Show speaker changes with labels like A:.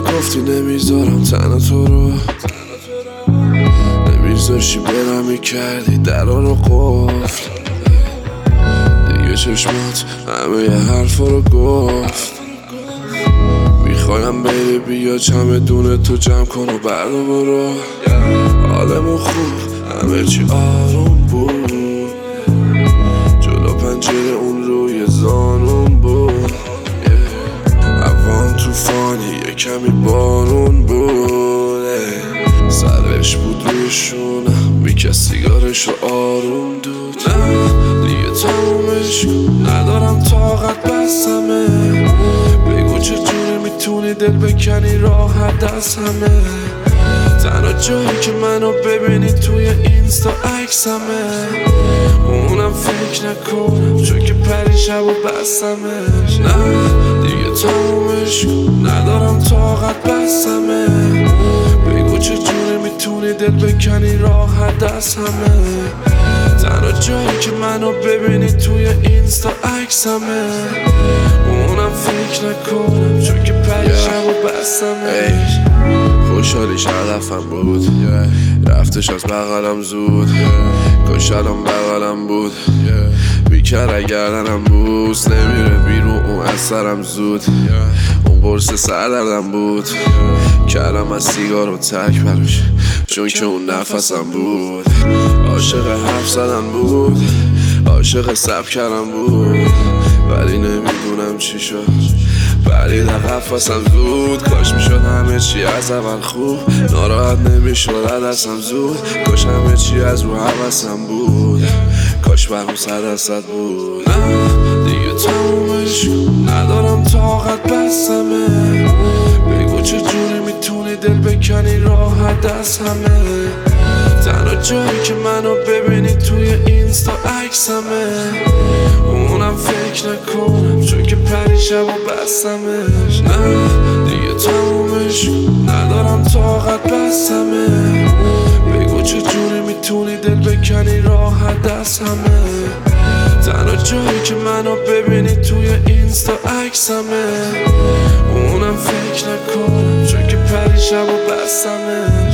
A: گفتی نمیذارم تنها تو رو، نمیذاشی برم میکردی درا رو قفل. دیگه چشمات همه یه حرفا رو گفت. میخوایم بری بیا چمدون تو جمع کن و بردا برو. حالمون خوب همه چی آروم بود، جلو پنجره اون روی زانون بود. هوام توفانی یه کمی بارون بود، سرش بود روی شونم میکرد سیگارش رو آروم دود. نه دیگه تمومش کن ندارم طاقت بسمه، بگو چجوری میتونی دل بکنی راحت دست همه. تنها جایی که منو ببینی توی اینستا عکسمه، اونم فکر نکنم چون که پریشب و بستمش. نه دیگه تمومش کن ندارم طاقت بسمه، بگو چجوری میتونی دل بکنی راحت دست همه. تنها جایی که منو ببینی توی اینستا عکسمه، اونم فکر نکنم چون که پریشب و بستمش. خوشحالیش هدفم بود، رفتش از بغلم زود، کاش الان بغلم بود، بیکر گردنم بوس نمیره بیرون اون از سرم زود. اون قرص سردردم بود، کردم از سیگار و تک براش چون که اون نفسم بود. عاشق حرف زدن بود، عاشق سب کردم بود، ولی نمیدونم چی شد برید قفصم زود. کاش میشد همه چی از اول خوب، ناراحت نمیشد دستم زود. کاش همه چی از رو حوثم بود، کاش برام 100% بود. نه دیگه تمومش کن ندارم طاقت بسمه، بگو چجوری میتونی دل بکنی راحت دست همه. تنها جایی که منو ببینی توی اینستا عکسمه، اونم فکر نکنم چون که پریشب و بستمش. نه دیگه تمومش کن ندارم طاقت بسمه، بگو چجوری میتونی دل بکنی راحت دست همه. تنها جایی که منو ببینی توی اینستا عکسمه، اونم فکر نکنم چون که پریشب و بستمش.